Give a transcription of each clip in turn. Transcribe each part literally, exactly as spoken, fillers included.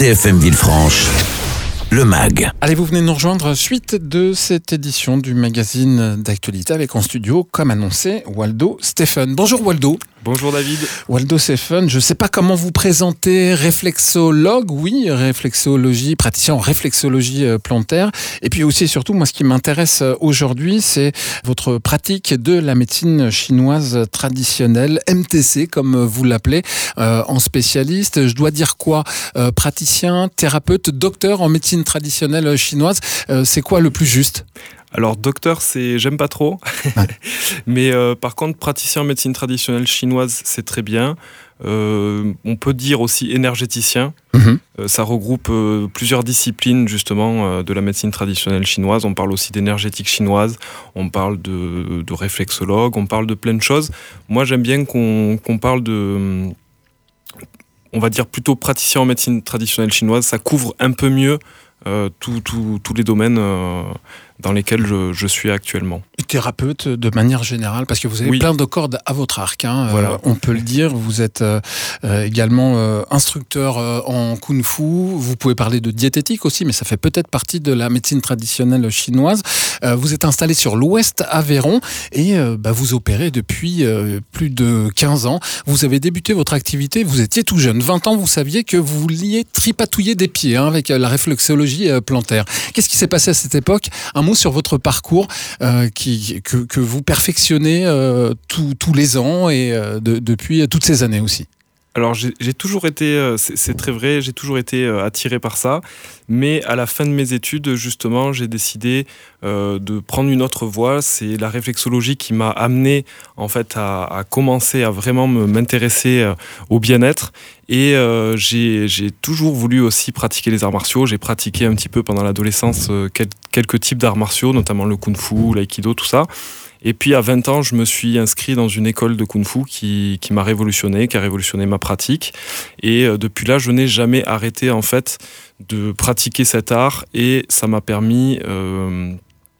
C F M Villefranche, le mag. Allez, vous venez nous rejoindre suite de cette édition du magazine d'actualité avec en studio, comme annoncé, Waldo Stephen. Bonjour Waldo. Bonjour David. Waldo Stephen, je ne sais pas comment vous présenter, réflexologue, oui, réflexologie, praticien en réflexologie plantaire. Et puis aussi et surtout, moi ce qui m'intéresse aujourd'hui, c'est votre pratique de la médecine chinoise traditionnelle, M T C comme vous l'appelez, euh, en spécialiste. Je dois dire quoi ? euh, Praticien, thérapeute, docteur en médecine traditionnelle chinoise, euh, c'est quoi le plus juste ? Alors docteur, c'est j'aime pas trop, Ouais. mais euh, par contre praticien en médecine traditionnelle chinoise, c'est très bien. Euh, on peut dire aussi énergéticien. Mmh. Euh, ça regroupe euh, plusieurs disciplines justement euh, de la médecine traditionnelle chinoise. On parle aussi d'énergétique chinoise, on parle de, de réflexologue, on parle de plein de choses. Moi j'aime bien qu'on, qu'on parle de, on va dire plutôt praticien en médecine traditionnelle chinoise. Ça couvre un peu mieux euh, tous tout, tout les domaines euh, dans lesquels je, je suis actuellement. Thérapeute de manière générale, parce que vous avez Oui. plein de cordes à votre arc, hein, Voilà. euh, on peut le dire. Vous êtes euh, euh, également euh, instructeur euh, en kung-fu, vous pouvez parler de diététique aussi, mais ça fait peut-être partie de la médecine traditionnelle chinoise. Euh, vous êtes installé sur l'Ouest Aveyron et euh, bah, vous opérez depuis euh, plus de quinze ans. Vous avez débuté votre activité, vous étiez tout jeune, vingt ans, vous saviez que vous vouliez tripatouiller des pieds hein, avec euh, la réflexologie euh, plantaire. Qu'est-ce qui s'est passé à cette époque ? Un mot sur votre parcours euh, qui, que, que vous perfectionnez euh, tous, tous les ans et euh, de, depuis toutes ces années aussi. Alors j'ai, j'ai toujours été, euh, c'est, c'est très vrai, j'ai toujours été euh, attiré par ça, mais à la fin de mes études, justement, j'ai décidé euh, de prendre une autre voie. C'est la réflexologie qui m'a amené en fait à, à commencer à vraiment me, m'intéresser euh, au bien-être. Et euh, j'ai, j'ai toujours voulu aussi pratiquer les arts martiaux. J'ai pratiqué un petit peu pendant l'adolescence euh, quel, quelques types d'arts martiaux, notamment le kung-fu, l'aïkido, tout ça. Et puis à vingt ans, je me suis inscrit dans une école de kung-fu qui, qui m'a révolutionné, qui a révolutionné ma pratique. Et euh, depuis là, je n'ai jamais arrêté en fait de pratiquer cet art et ça m'a permis euh,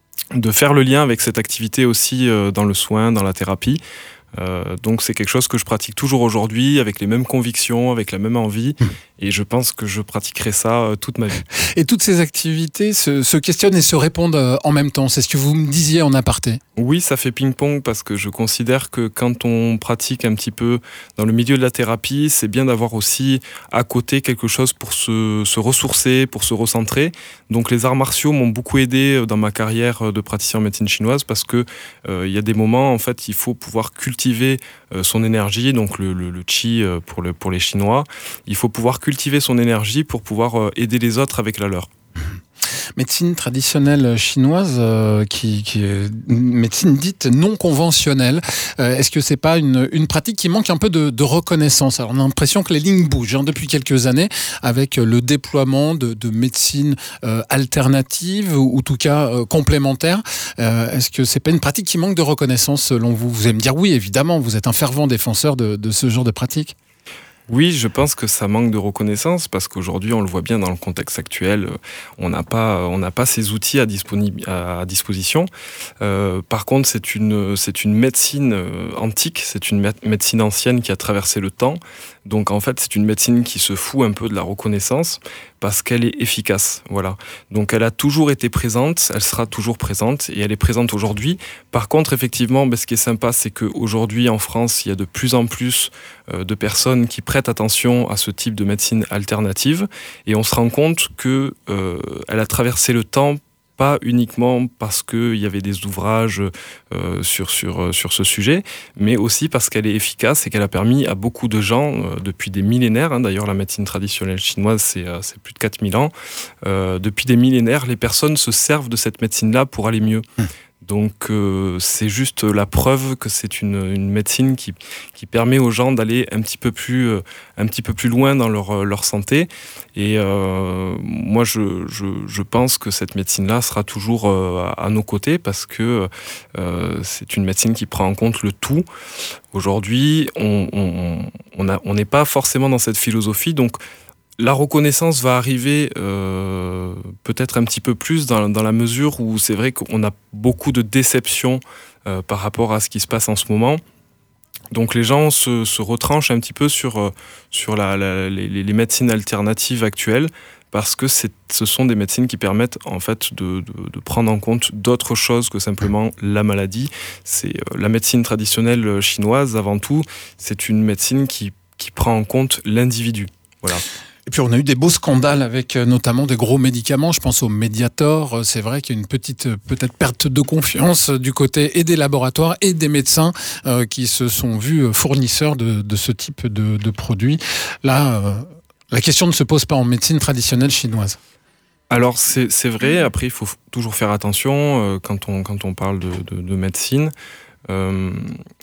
de faire le lien avec cette activité aussi euh, dans le soin, dans la thérapie. Euh, donc c'est quelque chose que je pratique toujours aujourd'hui avec les mêmes convictions, avec la même envie mmh. et je pense que je pratiquerai ça euh, toute ma vie. Et toutes ces activités se, se questionnent et se répondent euh, en même temps, c'est ce que vous me disiez en aparté. Oui, ça fait ping-pong parce que je considère que quand on pratique un petit peu dans le milieu de la thérapie, c'est bien d'avoir aussi à côté quelque chose pour se, se ressourcer, pour se recentrer. Donc les arts martiaux m'ont beaucoup aidé dans ma carrière de praticien en médecine chinoise parce que euh, il y a des moments en fait il faut pouvoir cultiver son énergie, donc le, le, le qi pour, le, pour les Chinois. Il faut pouvoir cultiver son énergie pour pouvoir aider les autres avec la leur. Médecine traditionnelle chinoise, euh, qui, qui est une médecine dite non conventionnelle. Euh, est-ce que c'est pas une, une pratique qui manque un peu de, de reconnaissance ? Alors on a l'impression que les lignes bougent hein, depuis quelques années avec le déploiement de, de médecine euh, alternative ou en tout cas euh, complémentaire. Euh, est-ce que c'est pas une pratique qui manque de reconnaissance selon vous ? Vous allez me dire oui, évidemment, vous êtes un fervent défenseur de, de ce genre de pratique. Oui, je pense que ça manque de reconnaissance parce qu'aujourd'hui, on le voit bien dans le contexte actuel, on n'a pas, on n'a pas ces outils à, disponi- à disposition. Euh, par contre, c'est une, c'est une médecine antique, c'est une mé- médecine ancienne qui a traversé le temps. Donc en fait, c'est une médecine qui se fout un peu de la reconnaissance parce qu'elle est efficace. Voilà. Donc elle a toujours été présente, elle sera toujours présente et elle est présente aujourd'hui. Par contre, effectivement, ben, ce qui est sympa, c'est qu'aujourd'hui en France, il y a de plus en plus euh, de personnes qui prêtent attention à ce type de médecine alternative et on se rend compte qu'elle euh, a traversé le temps pas uniquement parce qu'il y avait des ouvrages euh, sur, sur, sur ce sujet, mais aussi parce qu'elle est efficace et qu'elle a permis à beaucoup de gens, euh, depuis des millénaires, hein, d'ailleurs la médecine traditionnelle chinoise c'est, euh, c'est plus de quatre mille ans, euh, depuis des millénaires, les personnes se servent de cette médecine-là pour aller mieux. Mmh. Donc euh, c'est juste la preuve que c'est une, une médecine qui, qui permet aux gens d'aller un petit peu plus, euh, un petit peu plus loin dans leur, leur santé. Et euh, moi, je, je, je pense que cette médecine-là sera toujours euh, à, à nos côtés parce que euh, c'est une médecine qui prend en compte le tout. Aujourd'hui, on on, on, a, on n'est pas forcément dans cette philosophie, donc la reconnaissance va arriver euh, peut-être un petit peu plus dans, dans la mesure où c'est vrai qu'on a beaucoup de déceptions euh, par rapport à ce qui se passe en ce moment. Donc les gens se, se retranchent un petit peu sur, sur la, la, les, les médecines alternatives actuelles, parce que c'est, ce sont des médecines qui permettent en fait de, de, de prendre en compte d'autres choses que simplement la maladie. C'est euh, la médecine traditionnelle chinoise, avant tout, c'est une médecine qui, qui prend en compte l'individu. Voilà. Et puis on a eu des beaux scandales avec euh, notamment des gros médicaments. Je pense au Mediator. C'est vrai qu'il y a une petite euh, peut-être perte de confiance du côté et des laboratoires et des médecins euh, qui se sont vus fournisseurs de, de ce type de, de produits. Là, euh, la question ne se pose pas en médecine traditionnelle chinoise. Alors c'est, c'est vrai. Après, il faut toujours faire attention euh, quand on quand on parle de, de, de médecine. Euh,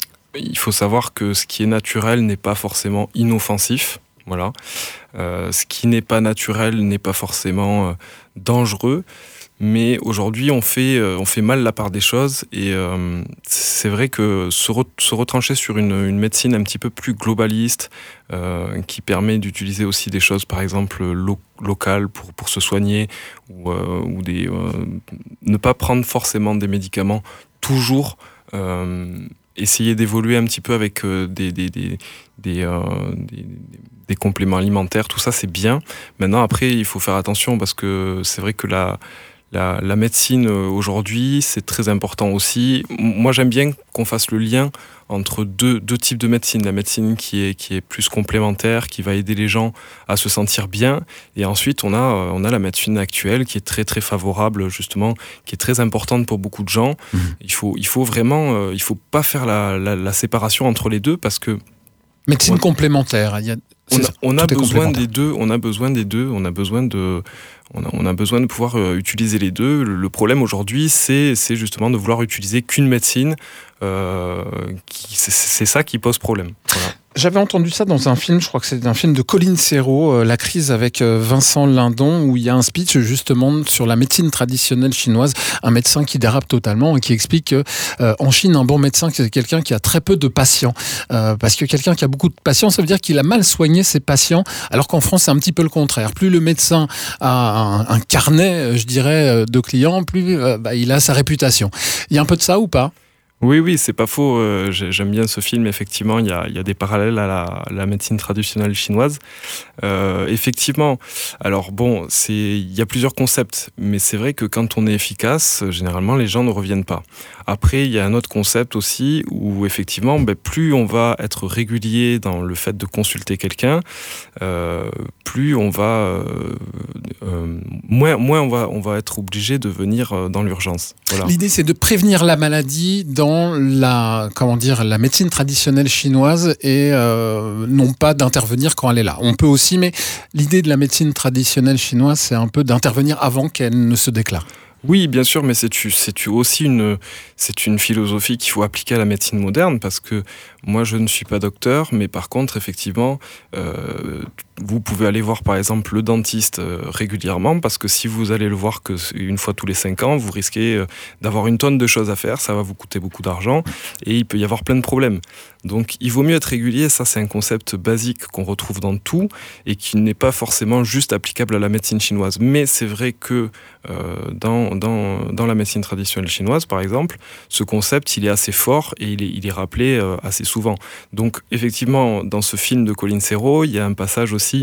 il faut savoir que ce qui est naturel n'est pas forcément inoffensif. Voilà. Euh, ce qui n'est pas naturel n'est pas forcément euh, dangereux, mais aujourd'hui on fait, euh, on fait mal la part des choses et euh, c'est vrai que se, re- se retrancher sur une, une médecine un petit peu plus globaliste, euh, qui permet d'utiliser aussi des choses par exemple lo- locales pour, pour se soigner, ou, euh, ou des, euh, ne pas prendre forcément des médicaments toujours, euh, essayer d'évoluer un petit peu avec euh, des, des, des, des, euh, des, des compléments alimentaires, tout ça c'est bien. Maintenant après il faut faire attention parce que c'est vrai que la, la, la médecine aujourd'hui c'est très important aussi. Moi j'aime bien qu'on fasse le lien entre deux, deux types de médecine. La médecine qui est, qui est plus complémentaire, qui va aider les gens à se sentir bien, et ensuite on a, on a la médecine actuelle qui est très très favorable justement, qui est très importante pour beaucoup de gens. Mmh. Il faut, il faut vraiment, euh, il faut pas faire la, la, la séparation entre les deux parce que médecine on, complémentaire, il y a On a, on a besoin des deux, on a besoin des deux, on a besoin de, on a, on a besoin de pouvoir euh, utiliser les deux. Le, le problème aujourd'hui, c'est, c'est justement de vouloir utiliser qu'une médecine. Euh, qui, c'est, c'est ça qui pose problème. Voilà. J'avais entendu ça dans un film, je crois que c'est un film de Colin Serrault, euh, La crise avec euh, Vincent Lindon, où il y a un speech justement sur la médecine traditionnelle chinoise, un médecin qui dérape totalement et qui explique que euh, en Chine, un bon médecin, c'est quelqu'un qui a très peu de patients. Euh, parce que quelqu'un qui a beaucoup de patients, ça veut dire qu'il a mal soigné ses patients, alors qu'en France, c'est un petit peu le contraire. Plus le médecin a un, un carnet, je dirais, de clients, plus euh, bah, il a sa réputation. Il y a un peu de ça ou pas ? Oui, oui, c'est pas faux. Euh, j'aime bien ce film. Effectivement, il y a, il y a des parallèles à la, à la médecine traditionnelle chinoise. Euh, effectivement. Alors bon, c'est, il y a plusieurs concepts, mais c'est vrai que quand on est efficace, généralement, les gens ne reviennent pas. Après, il y a un autre concept aussi où effectivement, ben, plus on va être régulier dans le fait de consulter quelqu'un, euh, plus on va, euh, euh, moins, moins on va, on va être obligé de venir dans l'urgence. Voilà. L'idée, c'est de prévenir la maladie dans la, comment dire, la médecine traditionnelle chinoise et euh, non pas d'intervenir quand elle est là. On peut aussi, mais l'idée de la médecine traditionnelle chinoise, c'est un peu d'intervenir avant qu'elle ne se déclare. Oui, bien sûr, mais c'est, c'est aussi une, c'est une philosophie qu'il faut appliquer à la médecine moderne, parce que moi, je ne suis pas docteur, mais par contre, effectivement, euh, vous pouvez aller voir, par exemple, le dentiste euh, régulièrement, parce que si vous allez le voir que une fois tous les cinq ans, vous risquez euh, d'avoir une tonne de choses à faire, ça va vous coûter beaucoup d'argent, et il peut y avoir plein de problèmes. Donc, il vaut mieux être régulier, ça, c'est un concept basique qu'on retrouve dans tout, et qui n'est pas forcément juste applicable à la médecine chinoise. Mais c'est vrai que euh, dans Dans, dans la médecine traditionnelle chinoise, par exemple, ce concept, il est assez fort et il est, il est rappelé euh, assez souvent. Donc, effectivement, dans ce film de Colin Serrault, il y a un passage aussi,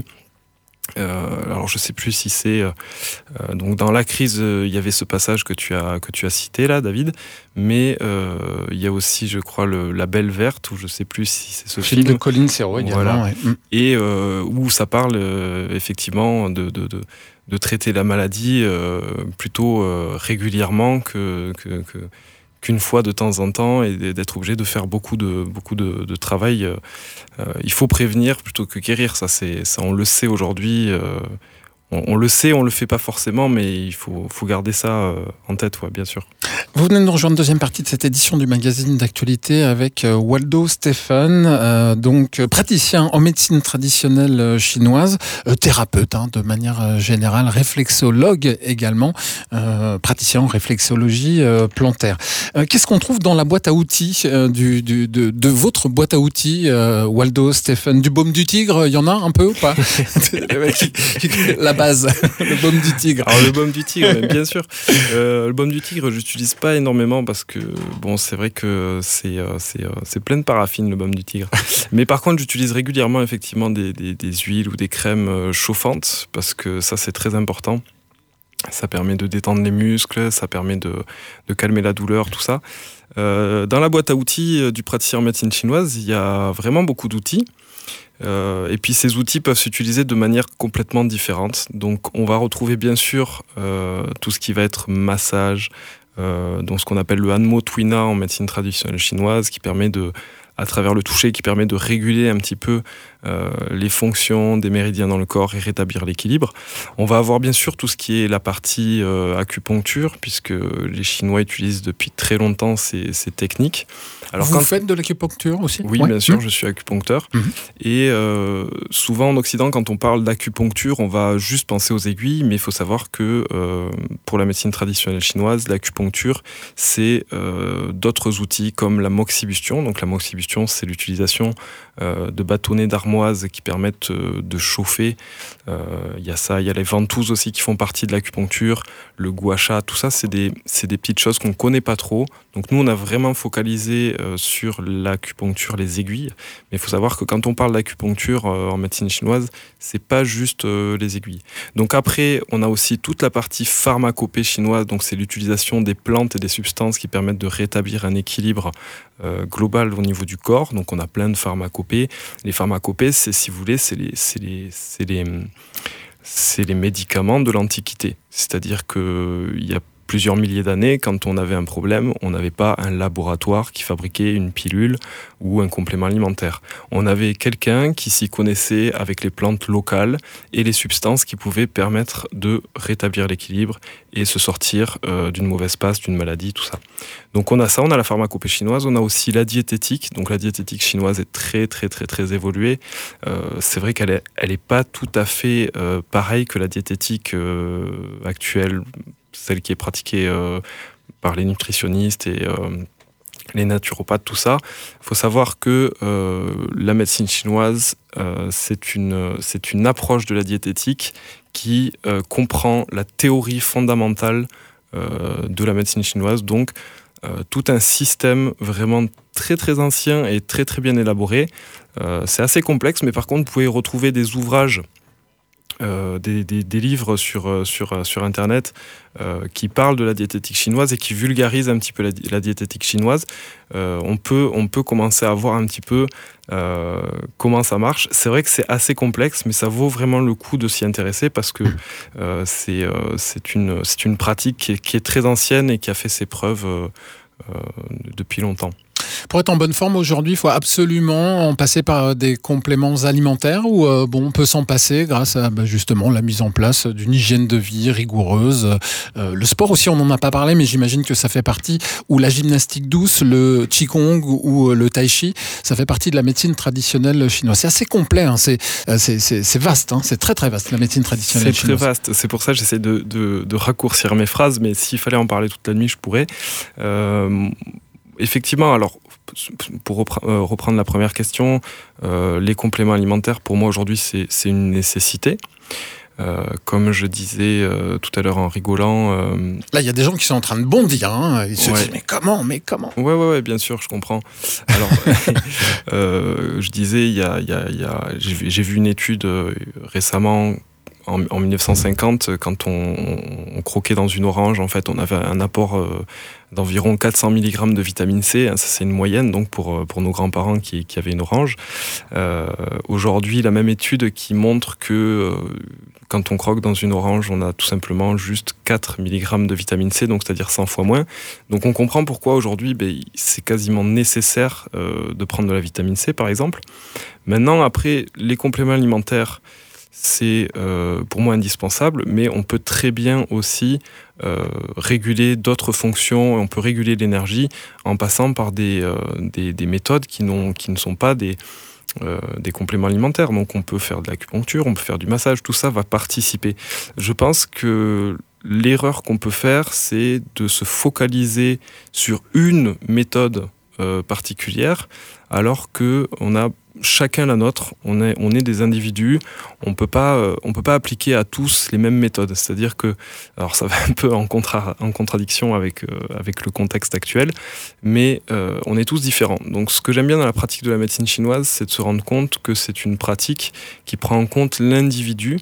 euh, alors je ne sais plus si c'est... Euh, donc, dans La crise, euh, il y avait ce passage que tu as, que tu as cité, là, David, mais euh, il y a aussi, je crois, le, La Belle Verte, ou je ne sais plus si c'est ce film. Film de Colin Serrault, également. Voilà. Ouais. Et euh, où ça parle, euh, effectivement, de... de, de de traiter la maladie euh, plutôt euh, régulièrement que, que, que, qu'une fois de temps en temps, et d'être obligé de faire beaucoup de, beaucoup de, de travail. Euh, il faut prévenir plutôt que guérir, ça, c'est, ça on le sait aujourd'hui. Euh, on, on le sait, on le fait pas forcément, mais il faut, faut garder ça euh, en tête, ouais, bien sûr. Vous venez de nous rejoindre, deuxième partie de cette édition du magazine d'actualité avec euh, Waldo Stephen, euh, donc euh, praticien en médecine traditionnelle euh, chinoise, euh, thérapeute hein, de manière euh, générale, réflexologue également, euh, praticien en réflexologie euh, plantaire. Euh, qu'est-ce qu'on trouve dans la boîte à outils euh, du, du, de, de votre boîte à outils, euh, Waldo Stephen? Du baume du tigre, il y en a un peu ou pas? La base, le baume du tigre. Alors le baume du tigre, bien sûr. Euh, le baume du tigre, j'utilise pas pas énormément parce que bon, c'est vrai que c'est, euh, c'est, euh, c'est plein de paraffine le baume du tigre. Mais par contre, j'utilise régulièrement effectivement des, des, des huiles ou des crèmes chauffantes parce que ça, c'est très important. Ça permet de détendre les muscles, ça permet de, de calmer la douleur, tout ça. Euh, dans la boîte à outils du praticien en médecine chinoise, il y a vraiment beaucoup d'outils. Euh, et puis ces outils peuvent s'utiliser de manière complètement différente. Donc on va retrouver bien sûr euh, tout ce qui va être massage, euh, donc ce qu'on appelle le Hanmo Twina en médecine traditionnelle chinoise, qui permet de, à travers le toucher, qui permet de réguler un petit peu euh, les fonctions des méridiens dans le corps et rétablir l'équilibre. On va avoir bien sûr tout ce qui est la partie euh, acupuncture, puisque les Chinois utilisent depuis très longtemps ces, ces techniques. Alors, Vous quand... faites de l'acupuncture aussi ? Oui, ouais. bien sûr, mmh. je suis acupuncteur. Mmh. Et euh, souvent en Occident, quand on parle d'acupuncture, on va juste penser aux aiguilles, mais il faut savoir que euh, pour la médecine traditionnelle chinoise, l'acupuncture, c'est euh, d'autres outils comme la moxibustion. Donc la moxibustion, c'est l'utilisation euh, de bâtonnets d'armoise qui permettent euh, de chauffer. Il euh, y a ça, il y a les ventouses aussi qui font partie de l'acupuncture, le gua sha, tout ça, c'est des, c'est des petites choses qu'on ne connaît pas trop. Donc nous, on a vraiment focalisé euh, sur l'acupuncture, les aiguilles. Mais il faut savoir que quand on parle d'acupuncture euh, en médecine chinoise, c'est pas juste euh, les aiguilles. Donc après, on a aussi toute la partie pharmacopée chinoise. Donc c'est l'utilisation des plantes et des substances qui permettent de rétablir un équilibre euh, global au niveau du corps. Donc on a plein de pharmacopées. Les pharmacopées, c'est, si vous voulez, c'est les, c'est les, c'est les, c'est les médicaments de l'Antiquité. C'est-à-dire qu'il y a plusieurs milliers d'années, quand on avait un problème, on n'avait pas un laboratoire qui fabriquait une pilule ou un complément alimentaire. On avait quelqu'un qui s'y connaissait avec les plantes locales et les substances qui pouvaient permettre de rétablir l'équilibre et se sortir euh, d'une mauvaise passe, d'une maladie, tout ça. Donc on a ça, on a la pharmacopée chinoise, on a aussi la diététique. Donc la diététique chinoise est très très très très évoluée. Euh, c'est vrai qu'elle est, elle est pas tout à fait euh, pareille que la diététique euh, actuelle, celle qui est pratiquée euh, par les nutritionnistes et euh, les naturopathes, tout ça. Il faut savoir que euh, la médecine chinoise, euh, c'est une, c'est une approche de la diététique qui euh, comprend la théorie fondamentale euh, de la médecine chinoise, donc euh, tout un système vraiment très très ancien et très très bien élaboré. Euh, c'est assez complexe, mais par contre, vous pouvez retrouver des ouvrages Euh, des, des, des livres sur, sur, sur Internet euh, qui parlent de la diététique chinoise et qui vulgarisent un petit peu la, la diététique chinoise. Euh, on, peut, on peut commencer à voir un petit peu euh, comment ça marche. C'est vrai que c'est assez complexe, mais ça vaut vraiment le coup de s'y intéresser parce que euh, c'est, euh, c'est, une, c'est une pratique qui est, qui est très ancienne et qui a fait ses preuves euh, euh, depuis longtemps. Pour être en bonne forme aujourd'hui, il faut absolument en passer par des compléments alimentaires ou euh, bon, on peut s'en passer grâce à bah, justement la mise en place d'une hygiène de vie rigoureuse. Euh, le sport aussi, on n'en a pas parlé, mais j'imagine que ça fait partie, ou la gymnastique douce, le qigong ou le tai chi, ça fait partie de la médecine traditionnelle chinoise. C'est assez complet, hein, c'est, c'est, c'est, c'est vaste, hein, c'est très très vaste la médecine traditionnelle c'est chinoise. C'est très vaste, c'est pour ça que j'essaie de, de, de raccourcir mes phrases, mais s'il fallait en parler toute la nuit, je pourrais. Euh, Effectivement, alors pour reprendre la première question, euh, les compléments alimentaires, pour moi aujourd'hui, c'est, c'est une nécessité. Euh, comme je disais euh, tout à l'heure en rigolant... Euh... Là, il y a des gens qui sont en train de bondir. Hein. Ils se ouais. disent, mais comment, mais comment ? Ouais, ouais, ouais, bien sûr, je comprends. Alors, euh, je disais, il y a, il y a, il y a, j'ai, j'ai vu une étude euh, récemment... En, en dix-neuf cent cinquante, quand on, on croquait dans une orange, en fait, on avait un apport euh, d'environ quatre cents milligrammes de vitamine C. Ça, c'est une moyenne, donc pour, pour nos grands-parents qui, qui avaient une orange. Euh, aujourd'hui, la même étude qui montre que euh, quand on croque dans une orange, on a tout simplement juste quatre milligrammes de vitamine C, donc c'est-à-dire cent fois moins. Donc on comprend pourquoi aujourd'hui, ben, c'est quasiment nécessaire euh, de prendre de la vitamine C, par exemple. Maintenant, après, les compléments alimentaires, c'est euh, pour moi indispensable, mais on peut très bien aussi euh, réguler d'autres fonctions, on peut réguler l'énergie en passant par des, euh, des, des méthodes qui, n'ont, qui ne sont pas des, euh, des compléments alimentaires. Donc on peut faire de l'acupuncture, on peut faire du massage, tout ça va participer. Je pense que l'erreur qu'on peut faire, c'est de se focaliser sur une méthode euh, particulière, alors que on a chacun la nôtre, on est, on est des individus, on peut pas, euh, on peut pas appliquer à tous les mêmes méthodes. C'est-à-dire que, alors ça va un peu en, contra, en contradiction avec, euh, avec le contexte actuel, mais euh, on est tous différents. Donc ce que j'aime bien dans la pratique de la médecine chinoise, c'est de se rendre compte que c'est une pratique qui prend en compte l'individu.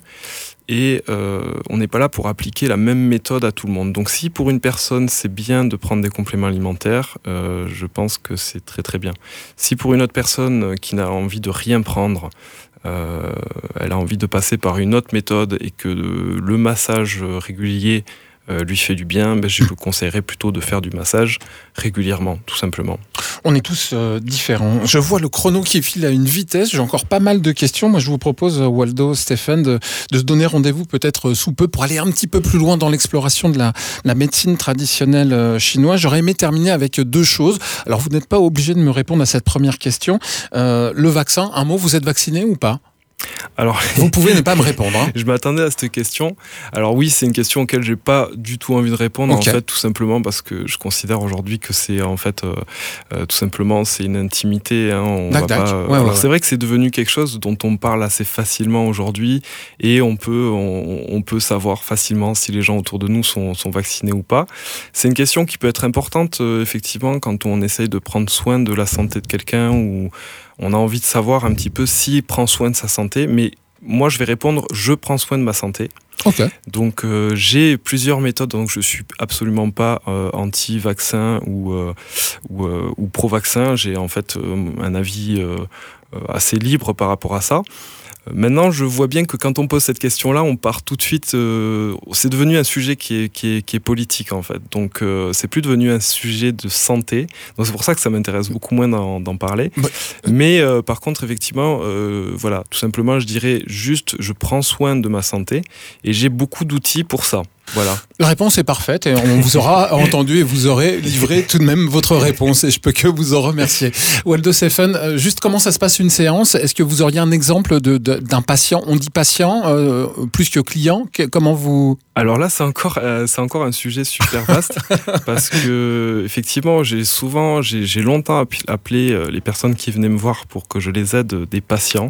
Et euh, on n'est pas là pour appliquer la même méthode à tout le monde. Donc si pour une personne c'est bien de prendre des compléments alimentaires, euh, je pense que c'est très très bien. Si pour une autre personne qui n'a envie de rien prendre, euh, elle a envie de passer par une autre méthode et que le massage régulier euh, lui fait du bien, ben je vous conseillerais plutôt de faire du massage régulièrement, tout simplement. On est tous euh, différents. Je vois le chrono qui file à une vitesse. J'ai encore pas mal de questions. Moi, je vous propose, Waldo, Stéphane, de, de se donner rendez-vous peut-être sous peu pour aller un petit peu plus loin dans l'exploration de la, la médecine traditionnelle chinoise. J'aurais aimé terminer avec deux choses. Alors, vous n'êtes pas obligé de me répondre à cette première question. Euh, le vaccin, un mot, vous êtes vacciné ou pas ? Alors, vous pouvez ne pas me répondre. Hein. Je m'attendais à cette question. Alors oui, c'est une question auquel j'ai pas du tout envie de répondre. Okay. En fait, tout simplement parce que je considère aujourd'hui que c'est en fait euh, euh, tout simplement c'est une intimité. Hein, on va pas, euh, ouais, alors ouais, c'est vrai que c'est devenu quelque chose dont on parle assez facilement aujourd'hui et on peut on, on peut savoir facilement si les gens autour de nous sont, sont vaccinés ou pas. C'est une question qui peut être importante euh, effectivement quand on essaye de prendre soin de la santé de quelqu'un ou on a envie de savoir un petit peu s'il prend soin de sa santé, mais moi je vais répondre, je prends soin de ma santé. Okay. Donc euh, j'ai plusieurs méthodes, donc je suis absolument pas euh, anti-vaccin ou, euh, ou, euh, ou pro-vaccin, j'ai en fait euh, un avis euh, assez libre par rapport à ça. Maintenant, je vois bien que quand on pose cette question-là, on part tout de suite. Euh, c'est devenu un sujet qui est, qui est, qui est politique en fait. Donc, euh, c'est plus devenu un sujet de santé. Donc, c'est pour ça que ça m'intéresse beaucoup moins d'en, d'en parler. Ouais. Mais euh, par contre, effectivement, euh, voilà, tout simplement, je dirais juste, je prends soin de ma santé et j'ai beaucoup d'outils pour ça. Voilà. La réponse est parfaite et on vous aura entendu et vous aurez livré tout de même votre réponse et je peux que vous en remercier. Waldo Stéphane, juste comment ça se passe une séance ? Est-ce que vous auriez un exemple de, de, d'un patient ? On dit patient euh, plus que client. Comment vous... Alors là, c'est encore, euh, c'est encore un sujet super vaste parce que effectivement, j'ai souvent, j'ai, j'ai longtemps appelé les personnes qui venaient me voir pour que je les aide des patients.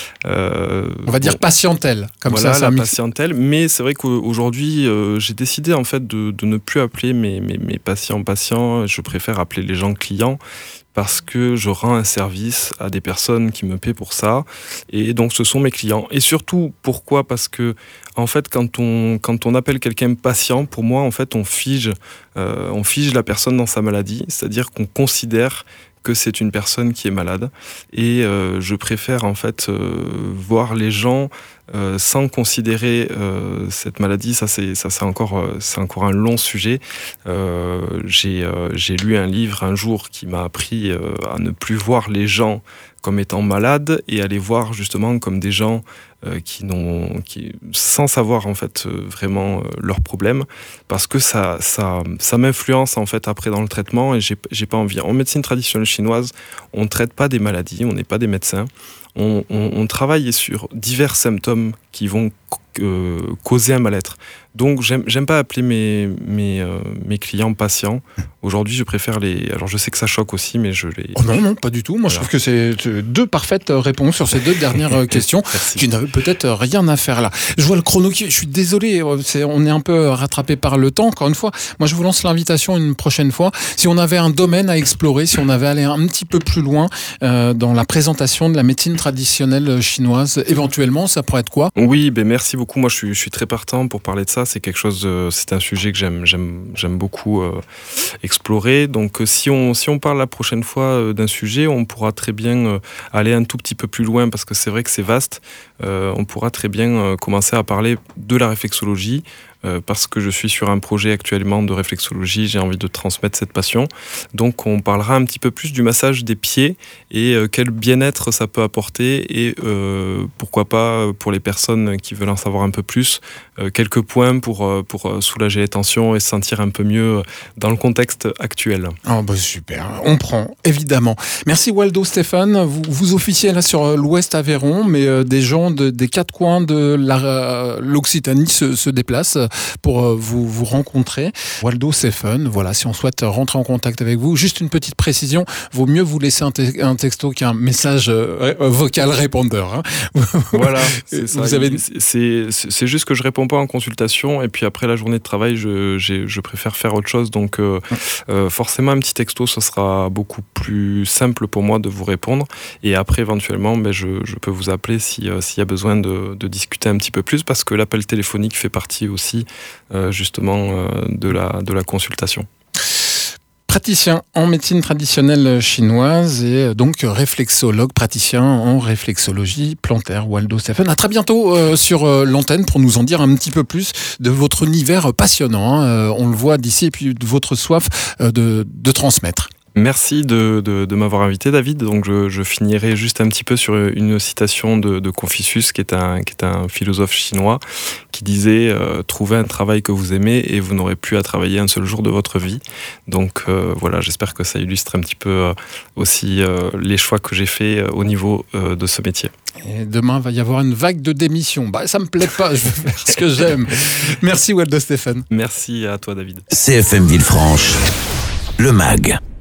Euh, On va bon, dire patientèle, comme voilà, ça. Voilà, la patientèle. Mais c'est vrai qu'aujourd'hui, euh, j'ai décidé en fait de, de ne plus appeler mes, mes, mes patients patients. Je préfère appeler les gens clients. Parce que je rends un service à des personnes qui me paient pour ça. Et donc, ce sont mes clients. Et surtout, pourquoi ? Parce que, en fait, quand on, quand on appelle quelqu'un patient, pour moi, en fait, on fige, euh, on fige la personne dans sa maladie. C'est-à-dire qu'on considère que c'est une personne qui est malade. Et euh, je préfère, en fait, euh, voir les gens Euh, sans considérer euh, cette maladie. Ça, c'est, ça, c'est encore, euh, c'est encore un long sujet. Euh, j'ai, euh, j'ai lu un livre un jour qui m'a appris euh, à ne plus voir les gens comme étant malades et à les voir justement comme des gens euh, qui n'ont, qui, sans savoir en fait euh, vraiment euh, leurs problèmes, parce que ça, ça, ça m'influence en fait après dans le traitement et j'ai, j'ai pas envie. En médecine traditionnelle chinoise, on ne traite pas des maladies, on n'est pas des médecins. On, on, on travaille sur divers symptômes qui vont euh, causer un mal-être. Donc, j'aime, j'aime pas appeler mes, mes, euh, mes clients patients. Aujourd'hui, je préfère les... Alors, je sais que ça choque aussi, mais je les... Oh non, non, pas du tout. Moi, voilà. Je trouve que c'est deux parfaites réponses sur ces deux dernières questions qui n'avaient peut-être rien à faire là. Je vois le chrono qui... Je suis désolé, c'est... on est un peu rattrapé par le temps. Encore une fois, moi, je vous lance l'invitation une prochaine fois. Si on avait un domaine à explorer, si on avait allé un petit peu plus loin euh, dans la présentation de la médecine traditionnelle chinoise, éventuellement, ça pourrait être quoi ? Oui, ben merci beaucoup. Moi, je suis, je suis très partant pour parler de ça. C'est quelque chose, de, c'est un sujet que j'aime, j'aime, j'aime beaucoup euh, explorer. Donc, si on, si on parle la prochaine fois euh, d'un sujet, on pourra très bien euh, aller un tout petit peu plus loin parce que c'est vrai que c'est vaste. Euh, on pourra très bien euh, commencer à parler de la réflexologie. Euh, parce que je suis sur un projet actuellement de réflexologie, j'ai envie de transmettre cette passion. Donc on parlera un petit peu plus du massage des pieds et euh, quel bien-être ça peut apporter apporter et euh, pourquoi pas pour les personnes qui veulent en savoir un peu plus, euh, quelques points pour, pour soulager les tensions et se sentir un peu mieux dans le contexte actuel. Oh bah super, on prend, évidemment. Merci Waldo Stéphane, vous, vous officiez là sur l'Ouest Aveyron, mais euh, des gens de, des quatre coins de la, euh, l'Occitanie se, se déplacent pour euh, vous, vous rencontrer. Waldo Stéphane, voilà, si on souhaite rentrer en contact avec vous, juste une petite précision, vaut mieux vous laisser un, te- un texto qu'un message euh, vocal répondeur. Hein. Voilà, c'est ça. Vous avez... c'est, c'est, c'est juste que je réponds pas en consultation et puis après la journée de travail, je, j'ai, je préfère faire autre chose. Donc euh, euh, forcément, un petit texto, ce sera beaucoup plus simple pour moi de vous répondre. Et après, éventuellement, ben, je, je peux vous appeler si, euh, s'il y a besoin de, de discuter un petit peu plus parce que l'appel téléphonique fait partie aussi euh, justement euh, de, la, de la consultation. Praticien en médecine traditionnelle chinoise et donc réflexologue, praticien en réflexologie plantaire, Waldo Stéphane. À très bientôt euh, sur euh, l'antenne pour nous en dire un petit peu plus de votre univers passionnant. Hein. Euh, on le voit d'ici et puis de votre soif euh, de, de transmettre. Merci de, de, de m'avoir invité, David. Donc je, je finirai juste un petit peu sur une citation de, de Confucius, qui est, un, qui est un philosophe chinois, qui disait euh, « Trouvez un travail que vous aimez et vous n'aurez plus à travailler un seul jour de votre vie ». Donc euh, voilà, j'espère que ça illustre un petit peu euh, aussi euh, les choix que j'ai faits euh, au niveau euh, de ce métier. Et demain, il va y avoir une vague de démissions. Bah, ça me plaît pas, je vais faire ce que j'aime. Merci Waldo Stéphane. Merci à toi, David. C F M Villefranche, le M A G.